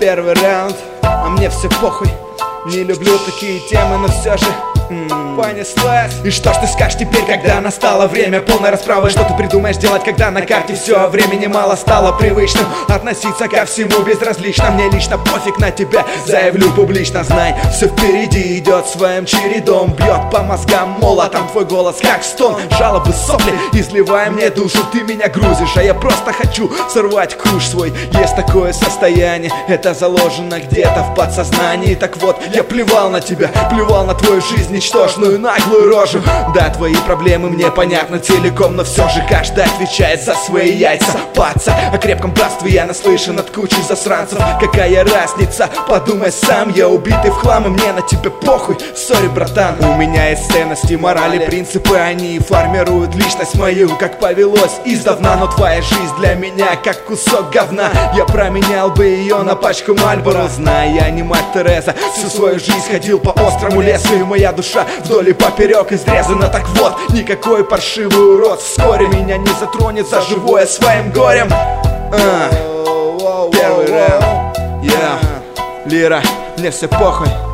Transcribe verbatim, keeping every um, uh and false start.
Первый раунд, а мне все похуй. Не люблю такие темы, но все же м-м, понеслась. И что ж ты скажешь теперь, когда настало время полной расправы? Что ты придумаешь делать, когда на карте все, а времени мало? Стало привычным относиться ко всему безразлично. Мне лично пофиг на тебя, заявлю публично. Знай, все впереди идет своим чередом. Бьет по мозгам молотом твой голос как стон. Жалобы, сопли, изливай мне душу. Ты меня грузишь, а я просто хочу сорвать куш свой. Есть такое состояние, это заложено где-то в подсознании. Так вот, я плевал на тебя, плевал на твою жизнь ничтожную, наглую рожу. Да, твои проблемы мне понятны целиком, но все же каждый отвечает за свои яйца. Паца, о крепком братстве я наслышан от кучи засранцев. Какая разница, подумай сам, я убитый в хлам, и мне на тебя похуй. Сори, братан, у меня есть ценности, морали, принципы. Они формируют личность мою, как повелось издавна. Но твоя жизнь для меня как кусок говна. Я променял бы ее на пачку Мальборо. Знаю, я не мать Тереза, всю свою жизнь ходил по острому лесу, и моя душа вдоль и поперек изрезана. Так вот, никакой паршивый урод вскоре меня не затронет за живое своим горем. а, Первый раунд, yeah. Лира, мне все похуй.